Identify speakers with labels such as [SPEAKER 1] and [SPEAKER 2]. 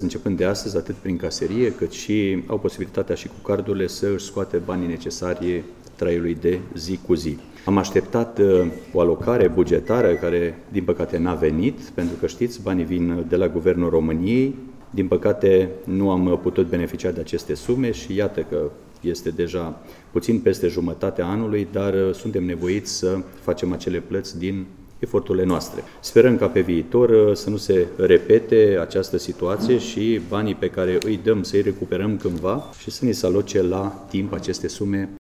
[SPEAKER 1] începând de astăzi, atât prin caserie, cât și au posibilitatea și cu cardurile să își scoate banii necesari traiului de zi cu zi. Am așteptat o alocare bugetară care, din păcate, n-a venit, pentru că, știți, banii vin de la Guvernul României. Din păcate, nu am putut beneficia de aceste sume și iată că este deja puțin peste jumătatea anului, dar suntem nevoiți să facem acele plăți din eforturile noastre. Sperăm ca pe viitor să nu se repete această situație și banii pe care îi dăm să-i recuperăm cândva și să ni se aloce la timp aceste sume